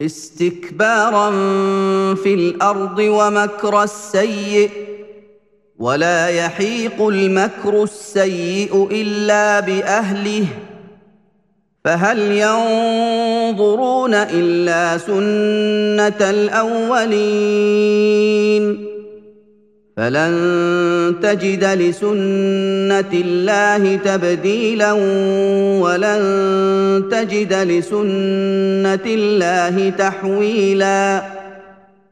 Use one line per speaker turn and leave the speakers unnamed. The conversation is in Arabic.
استكبارا في الارض ومكر السيئ ولا يحيق المكر السيئ الا باهله فهل ينظرون الا سنه الاولين فلن تجد لسنه الله تبديلا ولن تجد لسنه الله تحويلا